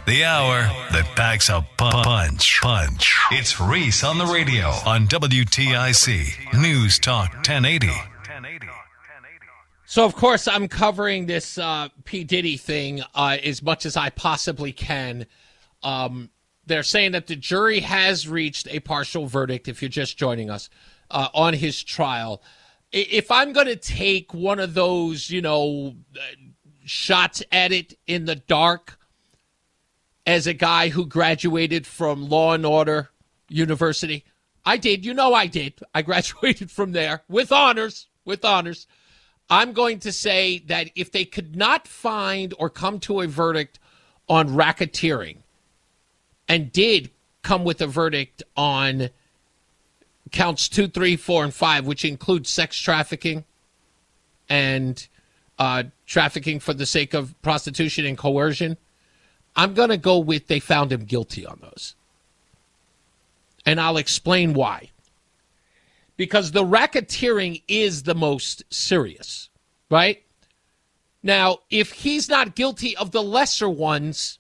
The hour that packs a punch. It's Reese on the radio on WTIC News Talk 1080. So, of course, I'm covering this P. Diddy thing as much as I possibly can. They're saying that the jury has reached a partial verdict, if you're just joining us, on his trial. If I'm going to take one of those, shots at it in the dark as a guy who graduated from Law and Order University, I did. I did. I graduated from there with honors. I'm going to say that if they could not find or come to a verdict on racketeering and did come with a verdict on counts 2, 3, 4, and 5, which includes sex trafficking and trafficking for the sake of prostitution and coercion, I'm going to go with they found him guilty on those. And I'll explain why. Because the racketeering is the most serious, right? Now, if he's not guilty of the lesser ones,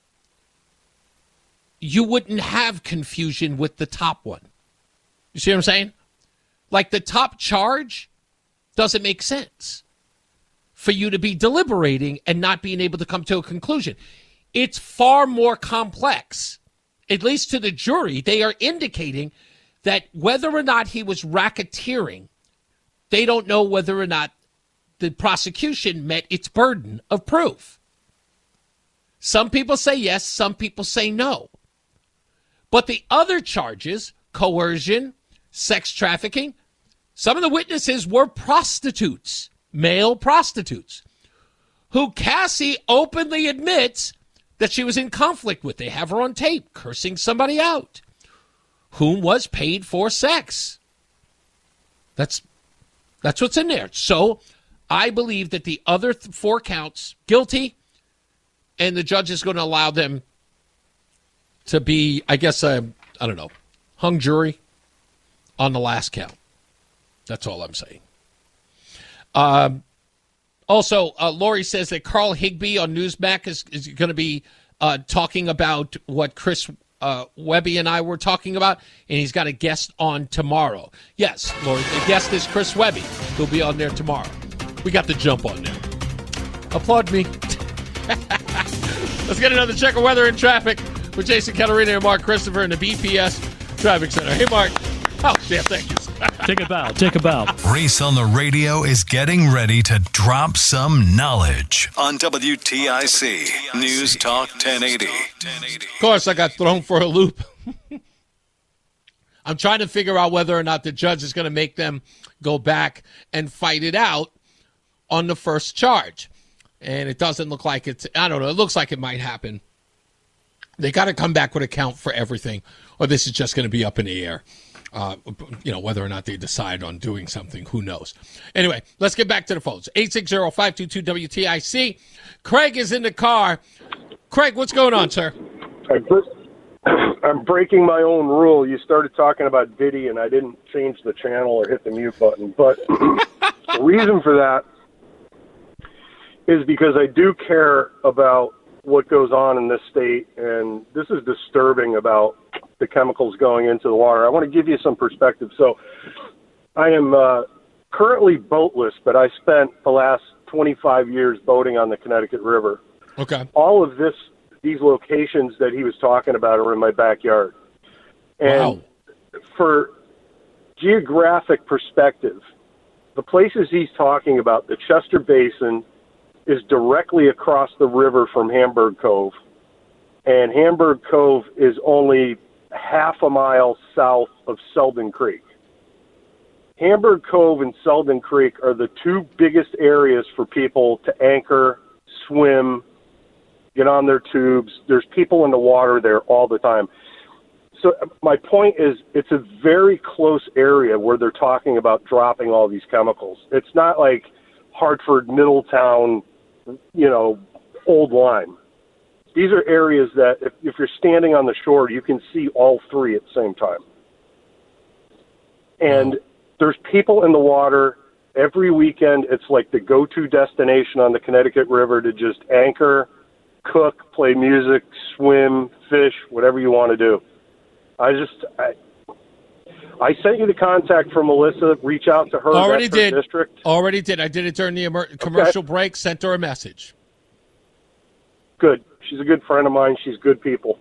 you wouldn't have confusion with the top one. You see what I'm saying? Like the top charge doesn't make sense for you to be deliberating and not being able to come to a conclusion. It's far more complex. At least to the jury, they are indicating that whether or not he was racketeering, they don't know whether or not the prosecution met its burden of proof. Some people say yes, some people say no. But the other charges, coercion, sex trafficking, some of the witnesses were prostitutes, male prostitutes, who Cassie openly admits that she was in conflict with. They have her on tape cursing somebody out, whom was paid for sex. That's what's in there. So I believe that the other 4 counts, guilty, and the judge is going to allow them to be, I guess, hung jury on the last count. That's all I'm saying. Also, Lori says that Carl Higbee on Newsmax is going to be talking about what Chris Webby and I were talking about, and he's got a guest on tomorrow. Yes, Lori, the guest is Chris Webby. He'll be on there tomorrow. We got the jump on there. Applaud me. Let's get another check of weather and traffic with Jason Catarina and Mark Christopher in the BPS Traffic Center. Hey, Mark. Oh, yeah, thank you. Take a bow. Reese on the radio is getting ready to drop some knowledge on WTIC News Talk 1080. Of course, I got thrown for a loop. I'm trying to figure out whether or not the judge is going to make them go back and fight it out on the first charge. And it doesn't look like it's, I don't know, it looks like it might happen. They got to come back with a count for everything, or this is just going to be up in the air. Whether or not they decide on doing something, who knows? Anyway, let's get back to the phones. 860-522-WTIC. Craig is in the car. Craig, what's going on, sir? I'm breaking my own rule. You started talking about Diddy, and I didn't change the channel or hit the mute button. But the reason for that is because I do care about what goes on in this state, and this is disturbing about the chemicals going into the water. I want to give you some perspective. So I am currently boatless, but I spent the last 25 years boating on the Connecticut River. Okay. All of these locations that he was talking about are in my backyard. And for geographic perspective, the places he's talking about, the Chester Basin, is directly across the river from Hamburg Cove. And Hamburg Cove is only half a mile south of Selden Creek. Hamburg Cove and Selden Creek are the 2 biggest areas for people to anchor, swim, get on their tubes. There's people in the water there all the time. So my point is, it's a very close area where they're talking about dropping all these chemicals. It's not like Hartford, Middletown, Old Lyme. These are areas that if you're standing on the shore, you can see all 3 at the same time. And there's people in the water every weekend. It's like the go-to destination on the Connecticut River to just anchor, cook, play music, swim, fish, whatever you want to do. I sent you the contact for Melissa. Reach out to her. Already That's her did. District. Already did. I did it during the commercial break. Sent her a message. Good. She's a good friend of mine. She's good people.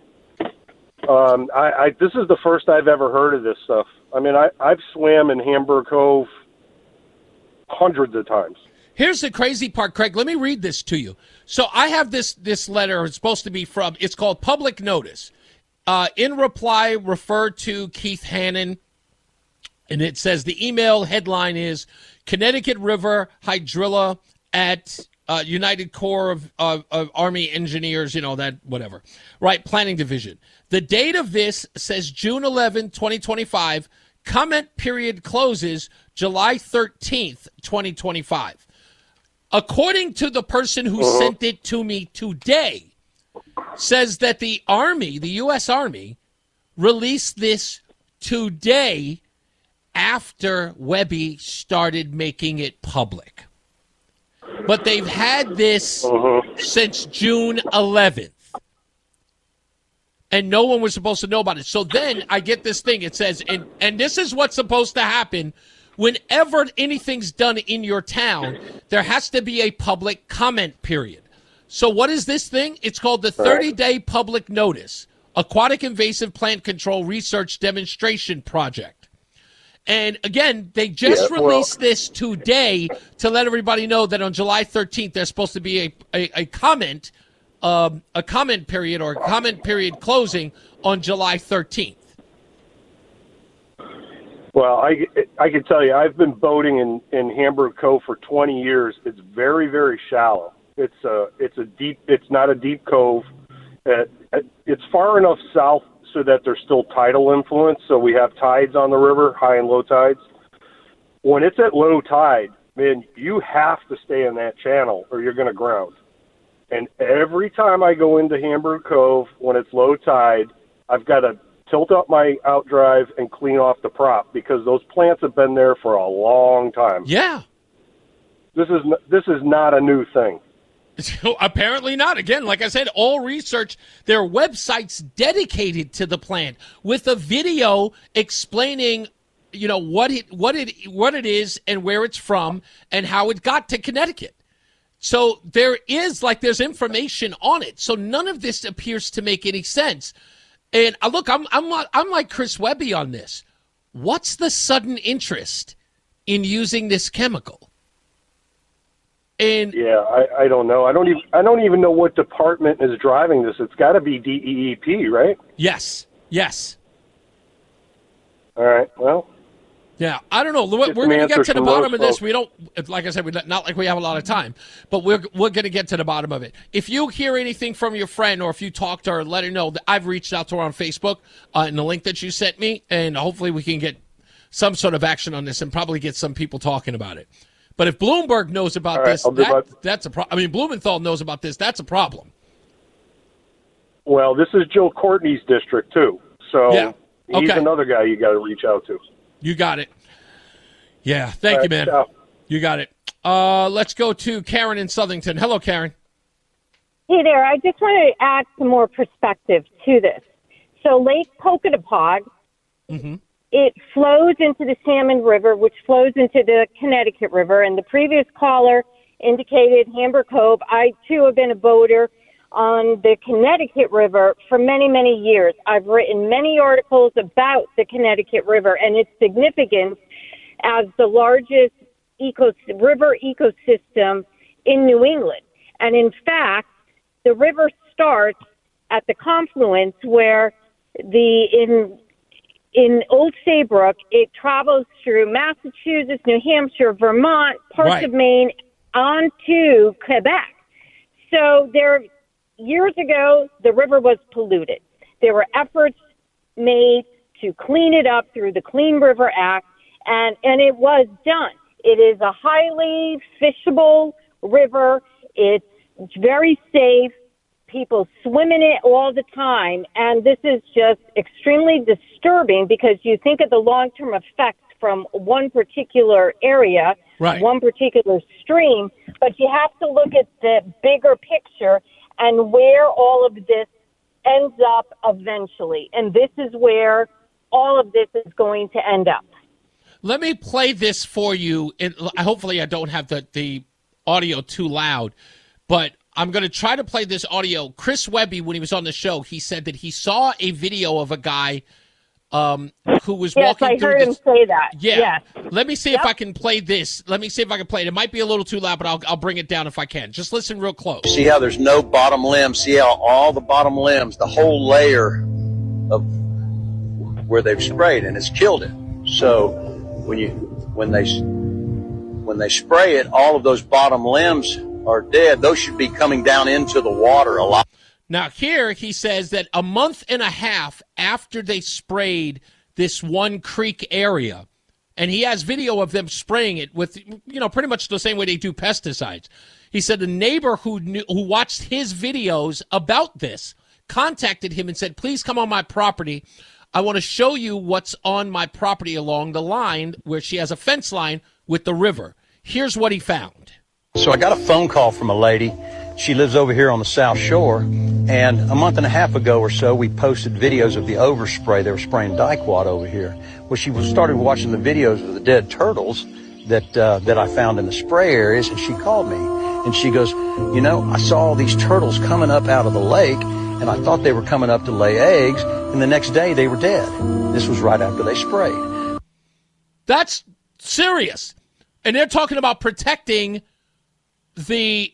This is the first I've ever heard of this stuff. I mean, I've swam in Hamburg Cove hundreds of times. Here's the crazy part, Craig. Let me read this to you. So I have this letter. It's supposed to be from, it's called Public Notice. In reply, refer to Keith Hannon. And it says the email headline is Connecticut River Hydrilla at United Corps of Army Engineers, that whatever. Right, Planning Division. The date of this says June 11, 2025. Comment period closes July 13th, 2025. According to the person who sent it to me today, says that the Army, the U.S. Army, released this today after Webby started making it public. But they've had this since June 11th. And no one was supposed to know about it. So then I get this thing. It says, and this is what's supposed to happen whenever anything's done in your town, there has to be a public comment period. So what is this thing? It's called the 30-day public notice, Aquatic Invasive Plant Control Research Demonstration Project. And again, they just released this today to let everybody know that on July 13th, there's supposed to be a comment period or a comment period closing on July 13th. Well, I can tell you, I've been boating in Hamburg Cove for 20 years. It's very, very shallow. It's not a deep cove. It's far enough south so that there's still tidal influence. So we have tides on the river, high and low tides. When it's at low tide, man, you have to stay in that channel or you're going to ground. And every time I go into Hamburg Cove when it's low tide, I've got to tilt up my outdrive and clean off the prop because those plants have been there for a long time. Yeah. This is not a new thing. Apparently not. Again, like I said, all research, there are websites dedicated to the plant with a video explaining, what it is and where it's from and how it got to Connecticut. So there's information on it. So none of this appears to make any sense. And look, I'm like Chris Webby on this. What's the sudden interest in using this chemical? And yeah, I don't know. I don't even know what department is driving this. It's got to be DEEP, right? Yes. All right. Well. Yeah, I don't know. We're going to get to the bottom of this. We don't, like I said, not like we have a lot of time, but we're going to get to the bottom of it. If you hear anything from your friend or if you talk to her, let her know that I've reached out to her on Facebook in the link that you sent me, and hopefully we can get some sort of action on this and probably get some people talking about it. But if Bloomberg knows about this, that's a problem. I mean, Blumenthal knows about this. That's a problem. Well, this is Joe Courtney's district, too. So yeah. He's another guy you got to reach out to. You got it. Yeah, thank you, man. Ciao. You got it. Let's go to Karen in Southington. Hello, Karen. Hey there. I just want to add some more perspective to this. So Lake Pocono, it flows into the Salmon River, which flows into the Connecticut River. And the previous caller indicated Hamburg Cove. I, too, have been a boater on the Connecticut River for many, many years. I've written many articles about the Connecticut River and its significance as the largest river ecosystem in New England. And in fact, the river starts at the confluence where in Old Saybrook, it travels through Massachusetts, New Hampshire, Vermont, parts of Maine, on to Quebec. So years ago, the river was polluted. There were efforts made to clean it up through the Clean River Act, and it was done. It is a highly fishable river. It's very safe. People swim in it all the time, and this is just extremely disturbing because you think of the long-term effects from one particular area, one particular stream, but you have to look at the bigger picture. and where all of this ends up eventually. And this is where all of this is going to end up. Let me play this for you. Hopefully I don't have the audio too loud, but I'm going to try to play this audio. Chris Webby, when he was on the show, he said that he saw a video of a guy who was walking I through heard him say that. Yeah. Yes. Let me see if I can play this. Let me see if I can play it. It might be a little too loud, but I'll bring it down if I can. Just listen real close. See how there's no bottom limb? See how all the bottom limbs, the whole layer of where they've sprayed, and it's killed it. So when they spray it, all of those bottom limbs are dead. Those should be coming down into the water a lot. Now, here he says that a month and a half after they sprayed this one creek area, and he has video of them spraying it with, pretty much the same way they do pesticides. He said a neighbor who watched his videos about this contacted him and said, please come on my property. I want to show you what's on my property along the line where she has a fence line with the river. Here's what he found. So I got a phone call from a lady. She lives over here on the South Shore, and a month and a half ago or so, we posted videos of the overspray. They were spraying dickwad over here. Well, she started watching the videos of the dead turtles that I found in the spray areas, and she called me, and she goes, I saw all these turtles coming up out of the lake, and I thought they were coming up to lay eggs, and the next day they were dead. This was right after they sprayed. That's serious. And they're talking about protecting the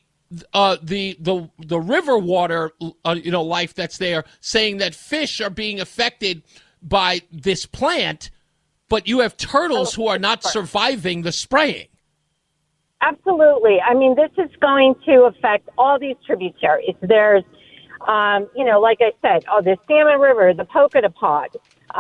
river water, life that's there, saying that fish are being affected by this plant, but you have turtles who are not surviving the spraying. Absolutely. I mean, this is going to affect all these tributaries. There's, like I said, the Salmon River, the Pocono-Pod,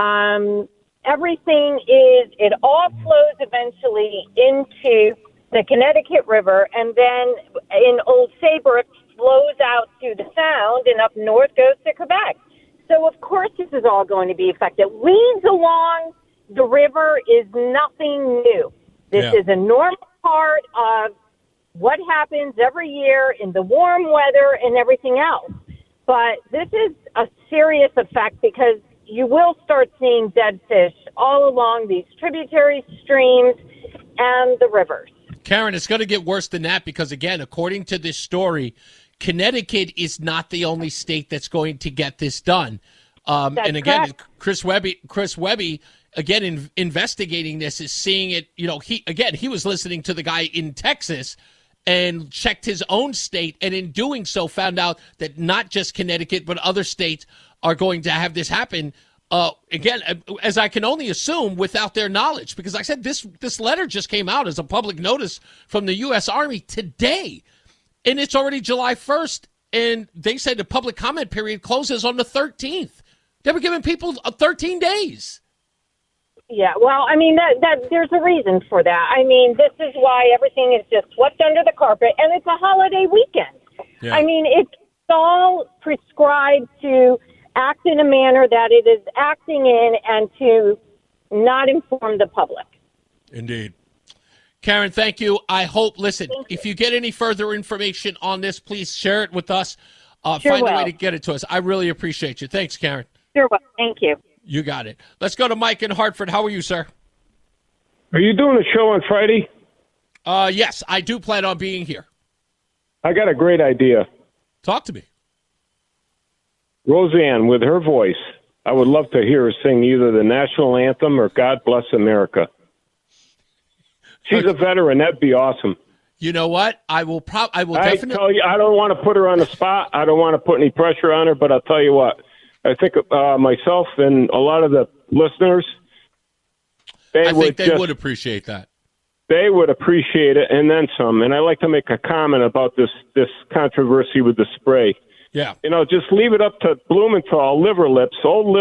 everything it all flows eventually into the Connecticut River, and then in Old Saybrook flows out to the Sound, and up north goes to Quebec. So, of course, this is all going to be affected. Weeds along the river is nothing new. This is a normal part of what happens every year in the warm weather and everything else. But this is a serious effect because you will start seeing dead fish all along these tributary streams and the rivers. Karen, it's going to get worse than that because, again, according to this story, Connecticut is not the only state that's going to get this done. And again, correct. Chris Webby, again, investigating this is seeing it. He was listening to the guy in Texas and checked his own state, and in doing so found out that not just Connecticut but other states are going to have this happen. Again, as I can only assume, without their knowledge, because like I said, this letter just came out as a public notice from the U.S. Army today, and it's already July 1st, and they said the public comment period closes on the 13th. They were giving people 13 days. Yeah, well, I mean, that there's a reason for that. I mean, this is why everything is just swept under the carpet, and it's a holiday weekend. Yeah. I mean, it's all prescribed to act in a manner that it is acting in and to not inform the public. Indeed. Karen, thank you. I hope, listen, if you get any further information on this, please share it with us. Find a way to get it to us. I really appreciate you. Thanks, Karen. Sure will. Thank you. You got it. Let's go to Mike in Hartford. How are you, sir? Are you doing a show on Friday? Yes, I do plan on being here. I got a great idea. Talk to me. Roseanne, with her voice, I would love to hear her sing either the national anthem or God Bless America. She's a veteran. That'd be awesome. You know what? I will definitely tell you, I don't want to put her on the spot. I don't want to put any pressure on her, but I'll tell you what. I think myself and a lot of the listeners, they would appreciate that. They would appreciate it, and then some. And I'd like to make a comment about this controversy with the spray. Yeah. Just leave it up to Blumenthal, old liver lips,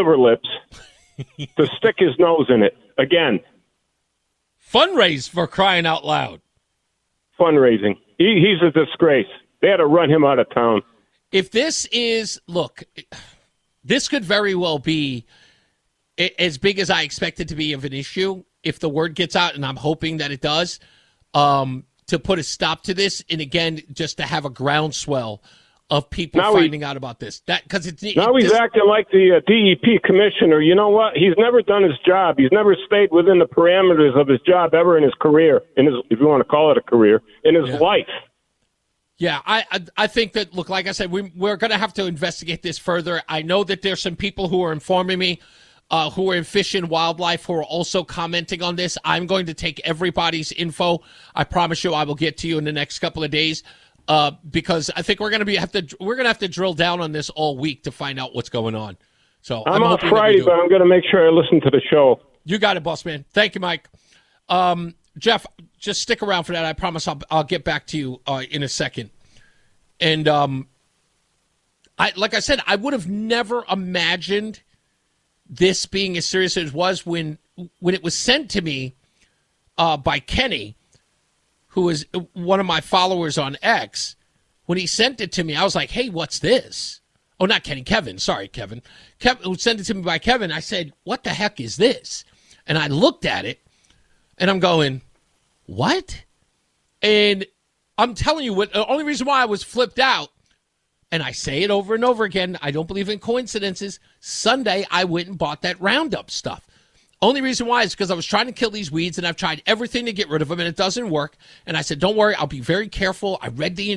to stick his nose in it. Again. Fundraise for crying out loud. Fundraising. He's a disgrace. They had to run him out of town. If this is, look, this could very well be as big as I expect it to be of an issue if the word gets out, and I'm hoping that it does, to put a stop to this, and again, just to have a groundswell of people finding out about this. He's acting like the DEP commissioner. You know what? He's never done his job. He's never stayed within the parameters of his job ever in his career, if you want to call it a career, in his life. Yeah, I think that, look, like I said, we're going to have to investigate this further. I know that there's some people who are informing me who are in Fish and Wildlife who are also commenting on this. I'm going to take everybody's info. I promise you I will get to you in the next couple of days. Because I think we're going to have to drill down on this all week to find out what's going on. So I'm off Friday, but I'm going to make sure I listen to the show. You got it, boss man. Thank you, Mike. Jeff, just stick around for that. I promise I'll get back to you in a second. And like I said, I would have never imagined this being as serious as it was when it was sent to me by Kenny, who is one of my followers on X. When he sent it to me, I was like, hey, what's this? Oh, not Kenny, Kevin. Sorry, Kevin. Kevin, who sent it to me by Kevin, I said, what the heck is this? And I looked at it, and I'm going, what? And I'm telling you, the only reason why I was flipped out, and I say it over and over again, I don't believe in coincidences. Sunday, I went and bought that Roundup stuff. Only reason why is because I was trying to kill these weeds, and I've tried everything to get rid of them, and it doesn't work. And I said, don't worry, I'll be very careful. I read the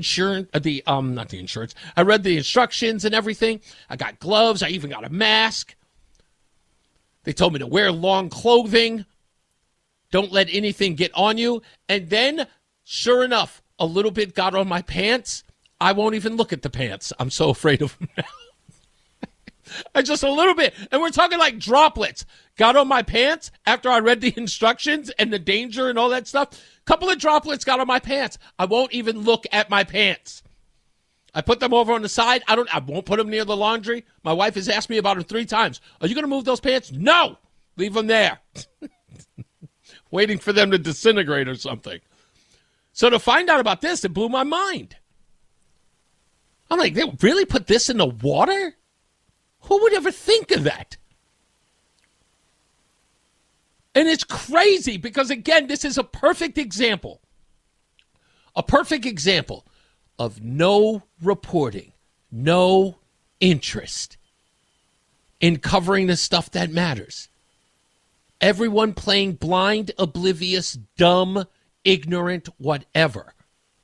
I read the instructions and everything. I got gloves. I even got a mask. They told me to wear long clothing. Don't let anything get on you. And then, sure enough, a little bit got on my pants. I won't even look at the pants. I'm so afraid of them now. Just a little bit. And we're talking like droplets. Got on my pants after I read the instructions and the danger and all that stuff. A couple of droplets got on my pants. I won't even look at my pants. I put them over on the side. I won't put them near the laundry. My wife has asked me about them 3 times. Are you going to move those pants? No. Leave them there. Waiting for them to disintegrate or something. So to find out about this, it blew my mind. I'm like, they really put this in the water? Who would ever think of that? And it's crazy because, again, this is a perfect example of no reporting, no interest in covering the stuff that matters. Everyone playing blind, oblivious, dumb, ignorant, whatever.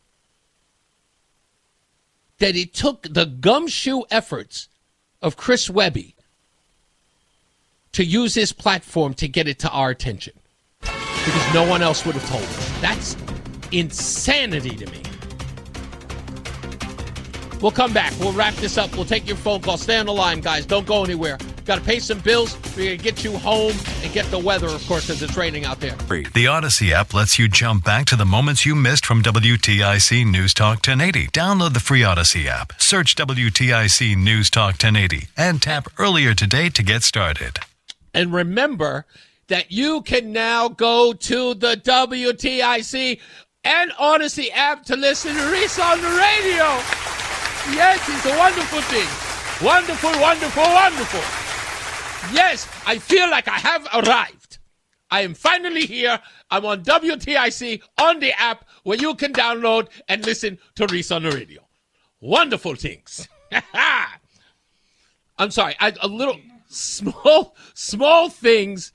That it took the gumshoe efforts of Chris Webby to use his platform to get it to our attention. Because no one else would have told us. That's insanity to me. We'll come back. We'll wrap this up. We'll take your phone call. Stay on the line, guys. Don't go anywhere. Got to pay some bills. We're going to get you home and get the weather, of course, because it's raining out there. The Odyssey app lets you jump back to the moments you missed from WTIC News Talk 1080. Download the free Odyssey app. Search WTIC News Talk 1080 and tap earlier today to get started. And remember that you can now go to the WTIC and Odyssey app to listen to Reese on the radio. Yes, it's a wonderful thing. Wonderful, wonderful, wonderful. Yes, I feel like I have arrived. I am finally here. I'm on WTIC on the app where you can download and listen to Reese on the radio. Wonderful things. I'm sorry. A little small things,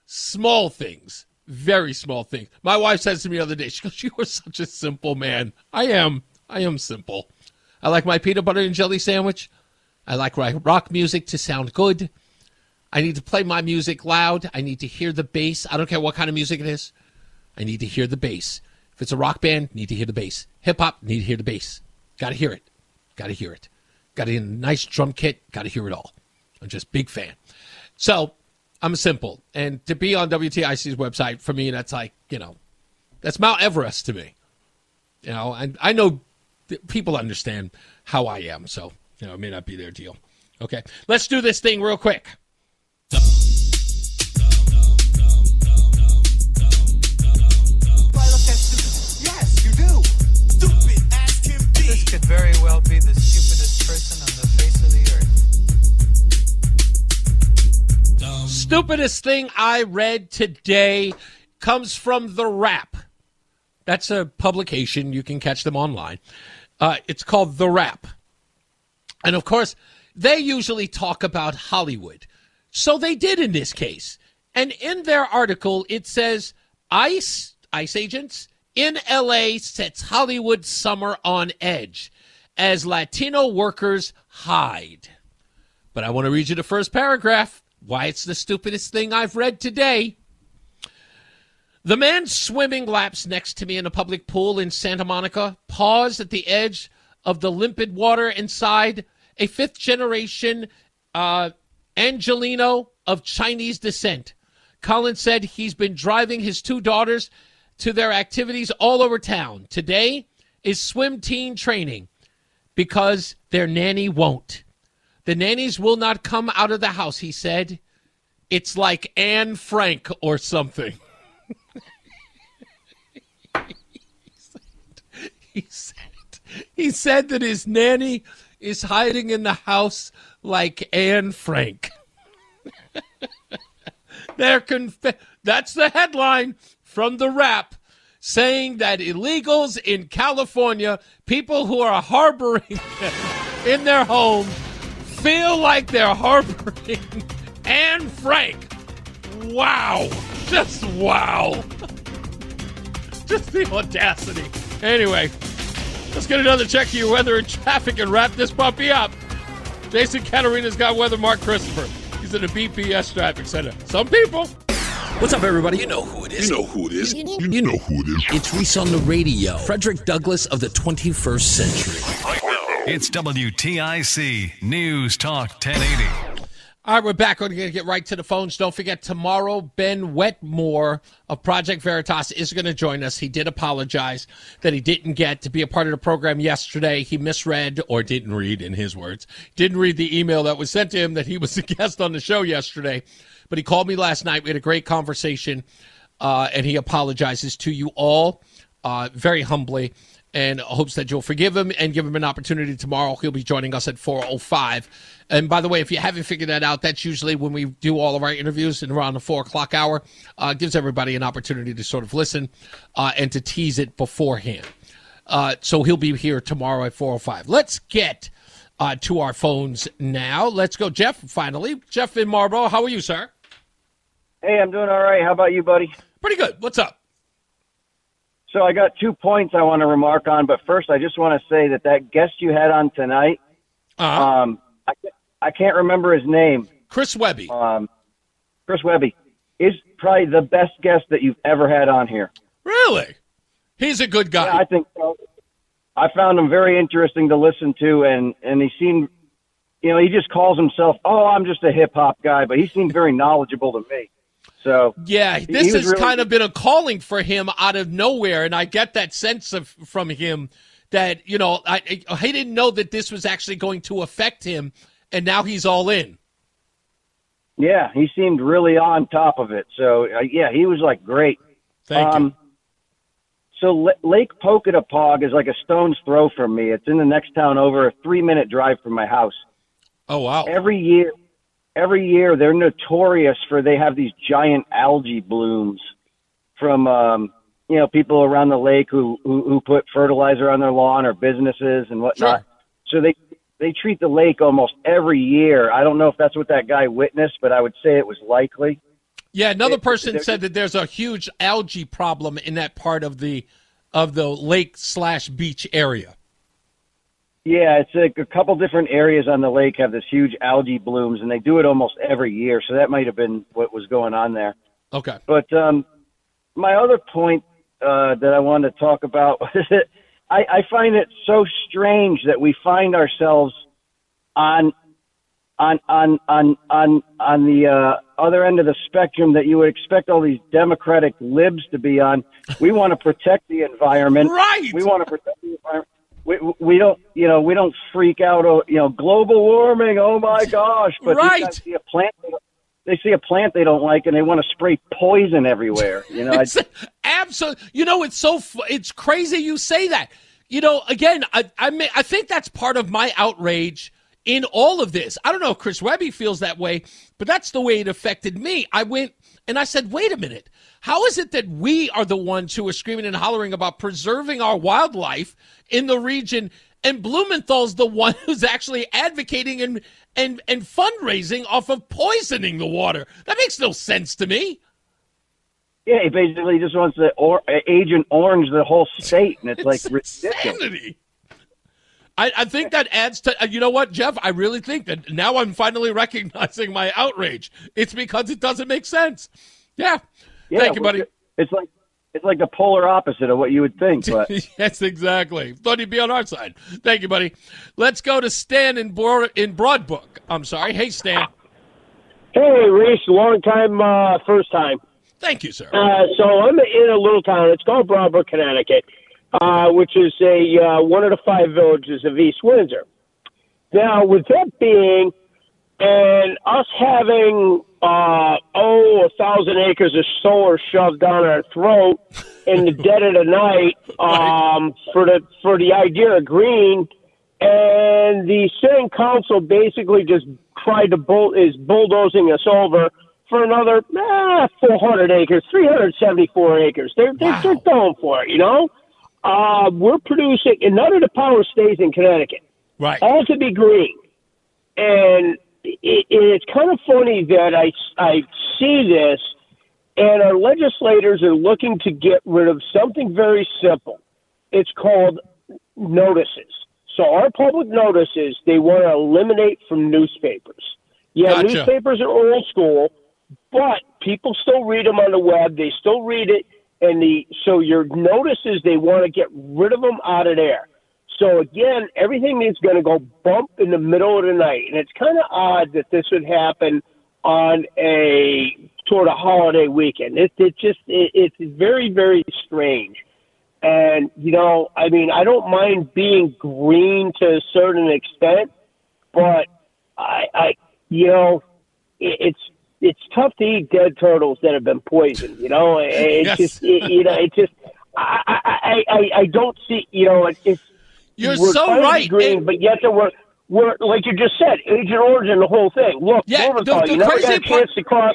very small things. My wife says to me the other day, she goes, you are such a simple man. I am simple. I like my peanut butter and jelly sandwich. I like rock music to sound good. I need to play my music loud. I need to hear the bass. I don't care what kind of music it is. I need to hear the bass. If it's a rock band, need to hear the bass. Hip-hop, need to hear the bass. Got to hear it. Got to hear it. Got a nice drum kit. Got to hear it all. I'm just a big fan. So I'm simple. And to be on WTIC's website, for me, that's like, that's Mount Everest to me. And I know people understand how I am. So, it may not be their deal. Okay. Let's do this thing real quick. Yes, you do. Stupid as can be. This could very well be the stupidest person on the face of the earth. Stupidest thing I read today comes from The Wrap. That's a publication. You can catch them online. It's called The Wrap. And, of course, they usually talk about Hollywood. So they did in this case. And in their article, it says, ICE agents in L.A. sets Hollywood summer on edge as Latino workers hide. But I want to read you the first paragraph, why it's the stupidest thing I've read today. The man swimming laps next to me in a public pool in Santa Monica paused at the edge of the limpid water inside, a fifth-generation Angelino of Chinese descent. Colin said he's been driving his two daughters to their activities all over town. Today is swim team training because their nanny won't. The nannies will not come out of the house, he said. It's like Anne Frank or something. He said that his nanny is hiding in the house like Anne Frank. That's the headline from The Wrap, saying that illegals in California, people who are harboring in their home, feel like they're harboring Anne Frank. Wow. Just wow. Just the audacity. Anyway, let's get another check of your weather and traffic and wrap this puppy up. Jason Caterina's got weather. Mark Christopher. He's in the BPS Traffic Center. Some people. What's up, everybody? You know who it is. You know who it is. You know who it is. It's Reese on the radio. Frederick Douglass of the 21st century. It's WTIC News Talk 1080. All right, we're back. We're going to get right to the phones. Don't forget, tomorrow, Ben Wetmore of Project Veritas is going to join us. He did apologize that he didn't get to be a part of the program yesterday. He misread, or didn't read, in his words, didn't read the email that was sent to him that he was a guest on the show yesterday. But he called me last night. We had a great conversation, and he apologizes to you all very humbly, and hopes that you'll forgive him and give him an opportunity tomorrow. He'll be joining us at 4:05. And by the way, if you haven't figured that out, that's usually when we do all of our interviews and around the 4 o'clock hour. Gives everybody an opportunity to sort of listen and to tease it beforehand. So he'll be here tomorrow at 4:05. Let's get to our phones now. Let's go, Jeff, finally. Jeff in Marlboro. How are you, sir? Hey, I'm doing all right. How about you, buddy? Pretty good. What's up? So I got 2 points I want to remark on, but first I just want to say that guest you had on tonight, I can't remember his name. Chris Webby. Chris Webby is probably the best guest that you've ever had on here. Really? He's a good guy. Yeah, I think so. I found him very interesting to listen to, and he seemed, he just calls himself, I'm just a hip-hop guy, but he seemed very knowledgeable to me. So yeah, this has really kind of been a calling for him out of nowhere, and I get that sense from him that, he didn't know that this was actually going to affect him, and now he's all in. Yeah, he seemed really on top of it. So, he was, great. Thank you. So Lake Pocatapog is like a stone's throw from me. It's in the next town over, a 3-minute drive from my house. Oh, wow. Every year they're notorious for they have these giant algae blooms from people around the lake who put fertilizer on their lawn or businesses and whatnot. Sure. So they treat the lake almost every year. I don't know if that's what that guy witnessed, but I would say it was likely. Yeah, another person said that there's a huge algae problem in that part of the lake/beach area. Yeah, it's like a couple different areas on the lake have this huge algae blooms, and they do it almost every year. So that might have been what was going on there. Okay. But my other point that I wanted to talk about was that I find it so strange that we find ourselves on the other end of the spectrum that you would expect all these Democratic libs to be on. We want to protect the environment. Right. We want to protect the environment. We don't, we don't freak out, global warming, oh my gosh. But right. these guys see a plant, they see a plant they don't like and they want to spray poison everywhere. Absolutely. It's crazy you say that. Again, I think that's part of my outrage in all of this. I don't know if Chris Webby feels that way, but that's the way it affected me. I went and I said, wait a minute. How is it that we are the ones who are screaming and hollering about preserving our wildlife in the region, and Blumenthal's the one who's actually advocating and fundraising off of poisoning the water. That makes no sense to me. Yeah, he basically just wants to Agent Orange the whole state, and it's like ridiculous. Insanity. I think that adds to, you know what, Jeff? I really think that now I'm finally recognizing my outrage. It's because it doesn't make sense. Yeah. Thank you, buddy. It's like the polar opposite of what you would think. But yes, exactly. Thought he'd be on our side. Thank you, buddy. Let's go to Stan in Broadbrook. I'm sorry. Hey, Stan. Hey, Reese. Long time, first time. Thank you, sir. So I'm in a little town. It's called Broadbrook, Connecticut, which is one of the 5 villages of East Windsor. Now, with that being, and us having 1,000 acres of solar shoved down our throat in the dead of the night for the idea of green, and the city council basically just is bulldozing us over for another 400 acres, 374 acres. They're going for it, you know. We're producing, and none of the power stays in Connecticut. Right. All to be green, and it's kind of funny that I see this, and our legislators are looking to get rid of something very simple. It's called notices. So our public notices, they want to eliminate from newspapers. Yeah, Gotcha. Newspapers are old school, but people still read them on the web. They still read it, so your notices, they want to get rid of them out of there. So, again, everything is going to go bump in the middle of the night. And it's kind of odd that this would happen on a sort of holiday weekend. It's very, very strange. And, you know, I mean, I don't mind being green to a certain extent, but it's tough to eat dead turtles that have been poisoned, you know? I don't see, you know, You're we're so right. Green, but yet we're like you just said, Agent Orange and the whole thing. Look, Yeah, Blumenthal, the you never got crazy a chance to cross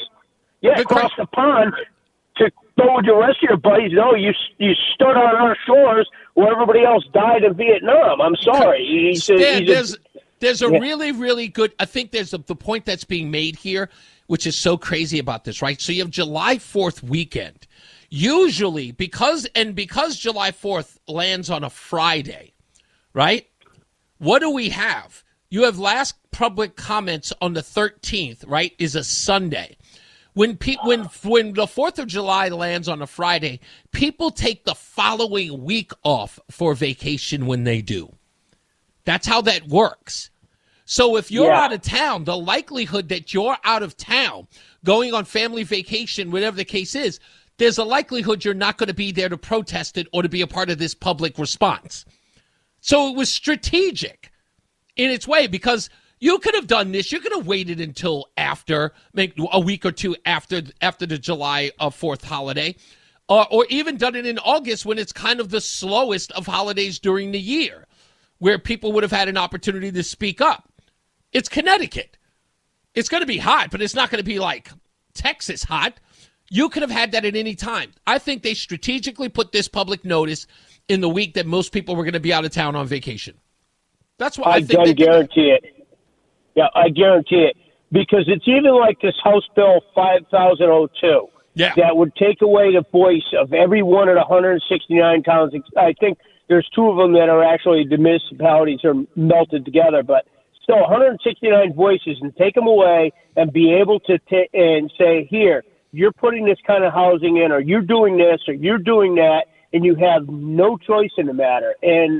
the pond to go with the rest of your buddies. No, you stood on our shores where everybody else died in Vietnam. I'm sorry. There's a really, really good, I think there's the point that's being made here, which is so crazy about this, right? So you have July 4th weekend. Usually, because July 4th lands on a Friday, right? What do we have? You have last public comments on the 13th, right, is a Sunday. When the 4th of July lands on a Friday, people take the following week off for vacation when they do. That's how that works. So if you're out of town, the likelihood that you're out of town, going on family vacation, whatever the case is, there's a likelihood you're not going to be there to protest it or to be a part of this public response. So it was strategic in its way, because you could have done this. You could have waited until after, maybe a week or two after the July 4th holiday, or even done it in August when it's kind of the slowest of holidays during the year, where people would have had an opportunity to speak up. It's Connecticut. It's going to be hot, but it's not going to be like Texas hot. You could have had that at any time. I think they strategically put this public notice in the week that most people were going to be out of town on vacation. That's why I guarantee it. Yeah, I guarantee it. Because it's even like this House Bill 5002 that would take away the voice of every one of the 169 towns. I think there's 2 of them that are actually the municipalities are melted together, but still 169 voices, and take them away and be able to and say, here, you're putting this kind of housing in, or you're doing this, or you're doing that, and you have no choice in the matter. And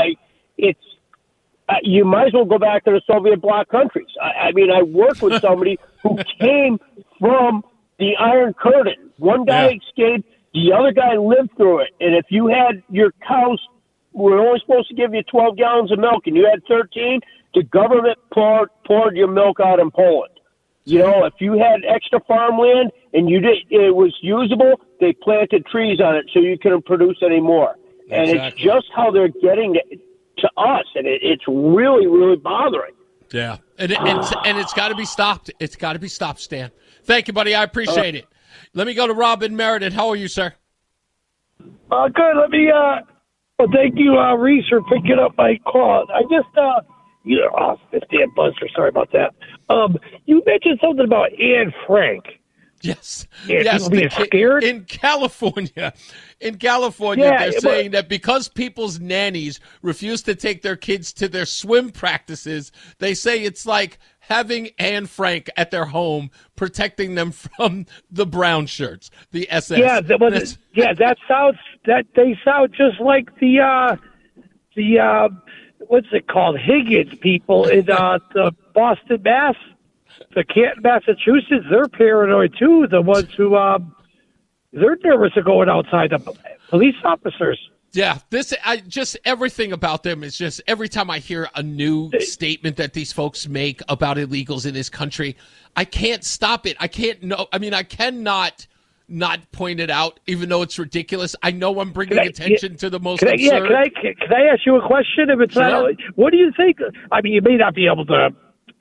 you might as well go back to the Soviet bloc countries. I mean, I worked with somebody who came from the Iron Curtain. One guy escaped, the other guy lived through it. And if you had your cows, were only supposed to give you 12 gallons of milk, and you had 13, the government poured your milk out in Poland. You know, if you had extra farmland and it was usable, they planted trees on it so you couldn't produce any more. And it's just how they're getting to us, and it's really, really bothering. Yeah, and it's got to be stopped. It's got to be stopped, Stan. Thank you, buddy. I appreciate it. Let me go to Robin Meredith. How are you, sir? Good. Well, thank you, Reese, for picking up my call. I just, this damn buzzer. Sorry about that. You mentioned something about Anne Frank. Yes. And yes. People being scared? In California, they're saying that because people's nannies refuse to take their kids to their swim practices, they say it's like having Anne Frank at their home protecting them from the brown shirts, the SS. Yeah, they sound just like the what's it called? Higgins people in the Boston, Mass. The Canton, Massachusetts, they're paranoid too. The ones who they're nervous of going outside. The police officers. Yeah, just everything about them is just every time I hear a new statement that these folks make about illegals in this country, I can't stop it. I cannot not point it out, even though it's ridiculous. I know I'm bringing attention to the most absurd. Can I ask you a question? If it's not, what do you think? I mean, you may not be able to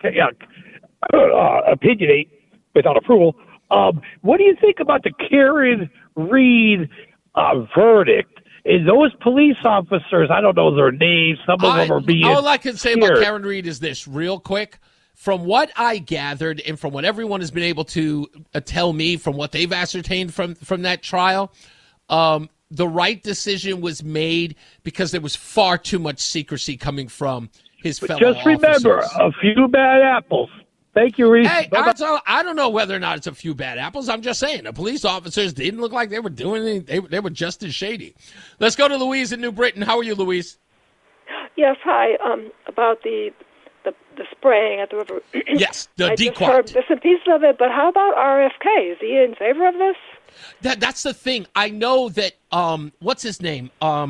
opinionate without approval. What do you think about the Karen Reed verdict? And those police officers, I don't know their names. Some of them are being all I can say scared. about Karen Reed is this, real quick. From what I gathered and from what everyone has been able to tell me, from what they've ascertained from that trial, the right decision was made because there was far too much secrecy coming from his fellow Just remember, officers. a few bad apples. Thank you, Reese. Hey, I don't know whether or not it's a few bad apples. I'm just saying the police officers didn't look like they were doing anything. They were just as shady. Let's go to Louise in New Britain. How are you, Louise? Yes, hi. About the spraying at the river. Yes, the I just heard bits and pieces of it, but how about RFK? Is he in favor of this? That's the thing. I know that, what's his name?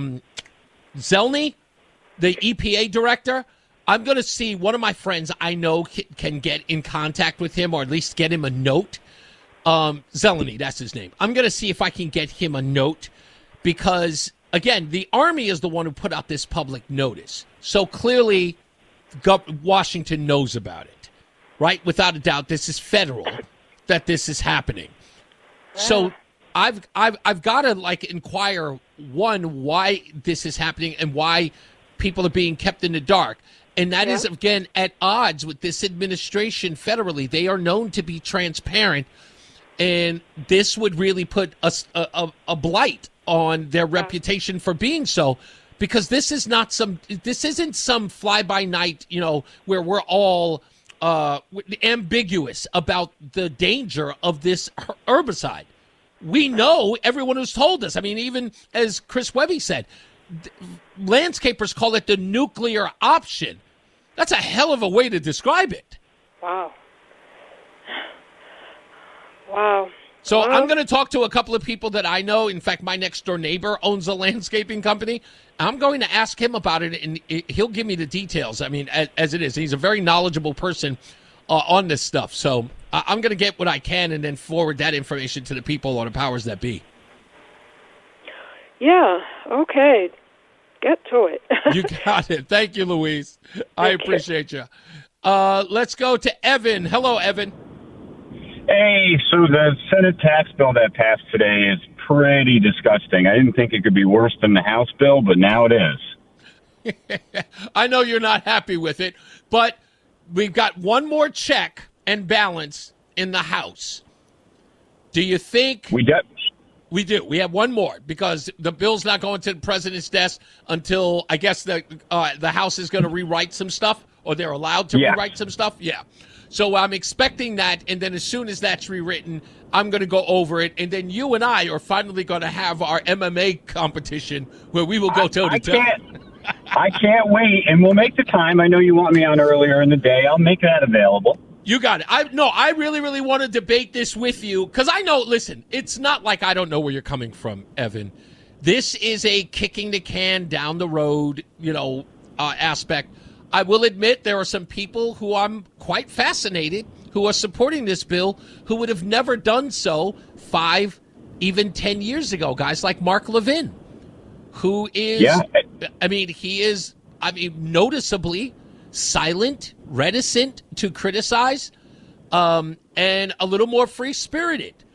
Zelny, the EPA director. I'm going to see one of my friends I know can get in contact with him or at least get him a note. Zeleny, that's his name. I'm going to see if I can get him a note because, again, the Army is the one who put out this public notice. So clearly Washington knows about it, right? Without a doubt, this is federal that this is happening. So I've got to inquire, one, why this is happening and why people are being kept in the dark. And that is, again, at odds with this administration federally. They are known to be transparent, and this would really put a blight on their reputation for being so, because this isn't some fly-by-night, where we're all ambiguous about the danger of this herbicide. We know, everyone who's told us. I mean, even as Chris Webby said, landscapers call it the nuclear option. That's a hell of a way to describe it. Wow. Wow. So I'm going to talk to a couple of people that I know. In fact, my next door neighbor owns a landscaping company. I'm going to ask him about it, and he'll give me the details. I mean, as it is. He's a very knowledgeable person on this stuff. So I'm going to get what I can and then forward that information to the people or the powers that be. Yeah, okay. Get to it. You got it. Thank you, Louise. I appreciate you. Let's go to Evan. Hello, Evan. Hey, so the Senate tax bill that passed today is pretty disgusting. I didn't think it could be worse than the House bill, but now it is. I know you're not happy with it, but we've got one more check and balance in the House. Do you think... We do. We have one more because the bill's not going to the president's desk until, I guess, the House is going to rewrite some stuff, or they're allowed to rewrite some stuff. Yeah. So I'm expecting that, and then as soon as that's rewritten, I'm going to go over it, and then you and I are finally going to have our MMA competition where we will go toe-to-toe. I can't wait, and we'll make the time. I know you want me on earlier in the day. I'll make that available. You got it. I really, really want to debate this with you because I know, listen, it's not like I don't know where you're coming from, Evan. This is a kicking the can down the road, aspect. I will admit there are some people who I'm quite fascinated who are supporting this bill who would have never done so 5, even 10 years ago. Guys like Mark Levin, who is, he is noticeably silent, reticent to criticize, and a little more free-spirited.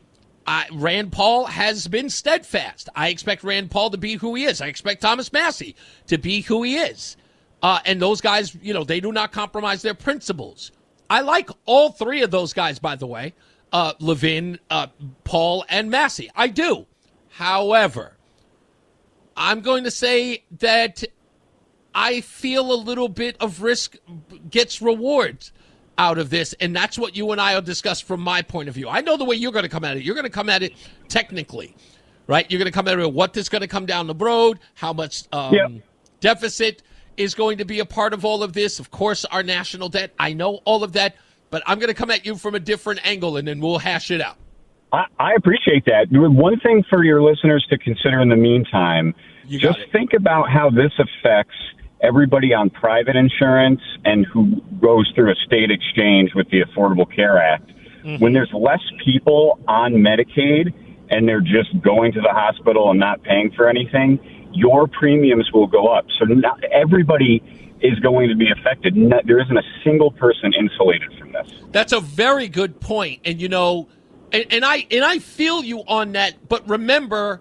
Rand Paul has been steadfast. I expect Rand Paul to be who he is. I expect Thomas Massey to be who he is. And those guys, they do not compromise their principles. I like all three of those guys, by the way, Levin, Paul, and Massey. I do. However, I'm going to say that I feel a little bit of risk gets rewards out of this, and that's what you and I will discuss from my point of view. I know the way you're going to come at it. You're going to come at it technically, right? You're going to come at it what is going to come down the road, how much deficit is going to be a part of all of this. Of course, our national debt. I know all of that, but I'm going to come at you from a different angle, and then we'll hash it out. I appreciate that. One thing for your listeners to consider in the meantime, just think about how this affects everybody on private insurance and who goes through a state exchange with the Affordable Care Act. Mm-hmm. When there's less people on Medicaid and they're just going to the hospital and not paying for anything, your premiums will go up. So not everybody is going to be affected. There isn't a single person insulated from this. That's a very good point. And, and I feel you on that. But remember,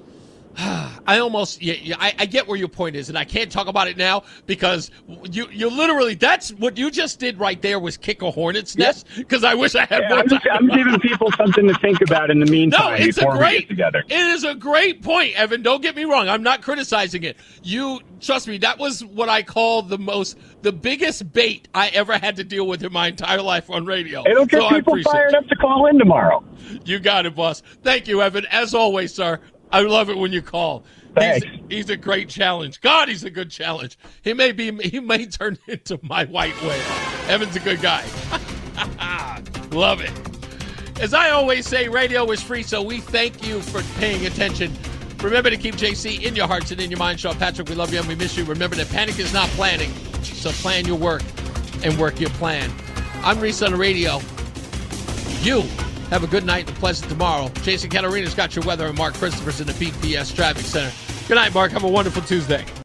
I get where your point is, and I can't talk about it now because you literally, that's what you just did right there was kick a hornet's nest, because I wish I had more time. I'm giving people something to think about in the meantime before we get together. It is a great point, Evan. Don't get me wrong. I'm not criticizing it. Trust me, that was what I call the biggest bait I ever had to deal with in my entire life on radio. It'll get people fired up to call in tomorrow. You got it, boss. Thank you, Evan. As always, sir. I love it when you call. Thanks. He's a great challenge. God, he's a good challenge. He may turn into my white whale. Evan's a good guy. Love it. As I always say, radio is free, so we thank you for paying attention. Remember to keep JC in your hearts and in your mind. Sean Patrick, we love you and we miss you. Remember that panic is not planning, so plan your work and work your plan. I'm Reese on the radio. You have a good night and a pleasant tomorrow. Jason Catarina's got your weather, and Mark Christopher's in the BPS Traffic Center. Good night, Mark. Have a wonderful Tuesday.